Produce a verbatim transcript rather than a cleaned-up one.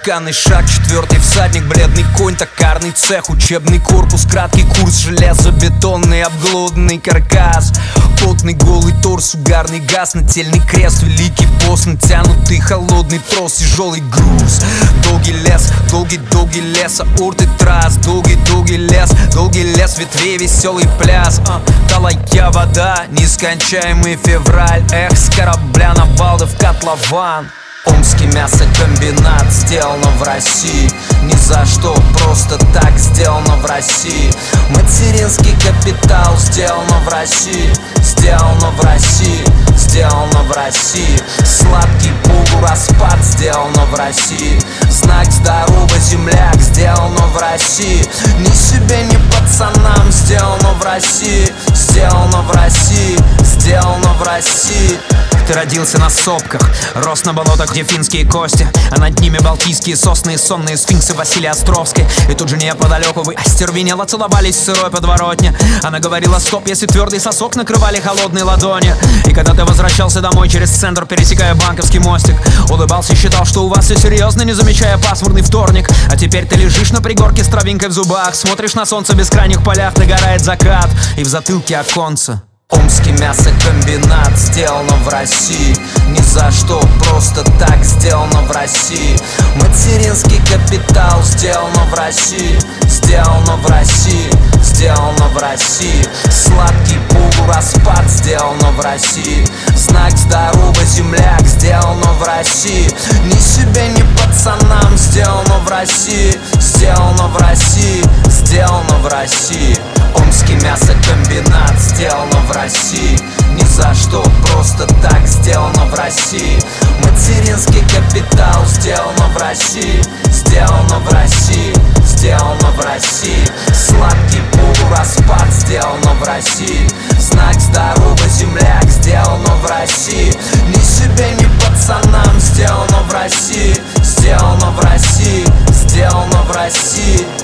Спусканный шаг, четвертый всадник, бледный конь, токарный цех, учебный корпус, краткий курс, железобетонный обглоданный каркас, потный голый торс, угарный газ, нательный крест, великий босс, натянутый холодный трос, тяжелый груз. Долгий лес, долгий-долгий лес, аорты трасс, долгий-долгий лес, долгий лес ветвей, веселый пляс, а, талая вода, нескончаемый февраль, эх, с корабля на балды в котлован. Омский мясокомбинат, сделано в России. Ни за что, просто так сделано в России. Материнский капитал, сделано в России. Сделано в России, сделано в России. Сладкий полураспад, сделано в России. Знак здорово, земляк, сделано в России. Ни себе, ни пацанам, сделано в России. Сделано в России, сделано в России. Ты родился на сопках, рос на болотах, где финские кости, а над ними балтийские сосны и сонные сфинксы Василия Островской. И тут же неподалеку вы остервенело целовались в сырой подворотне. Она говорила стоп, если твердый сосок накрывали холодные ладони. И когда ты возвращался домой через центр, пересекая Банковский мостик, улыбался и считал, что у вас все серьезно, не замечая пасмурный вторник. А теперь ты лежишь на пригорке с травинкой в зубах, смотришь на солнце в бескрайних полях, догорает закат, и в затылке оконце. Омский мясокомбинат, сделано в России. Ни за что, просто так сделано в России. Материнский капитал, сделано в России. Сделано в России, сделано в России. Сладкий полураспад, сделано в России. Знак здорово, земляк, сделано в России. Ни себе, ни пацанам, сделано в России. Сделано в России, сделано в России. Омский мясокомбинат, сделано в России. Ни за что, просто так сделано в России. Материнский капитал, сделано в России. Сделано в России, сделано в России. Сладкий полураспад, сделано в России. Знак здорово, земляк, сделано в России. Ни себе, ни пацанам, сделано в России. Сделано в России, сделано в России.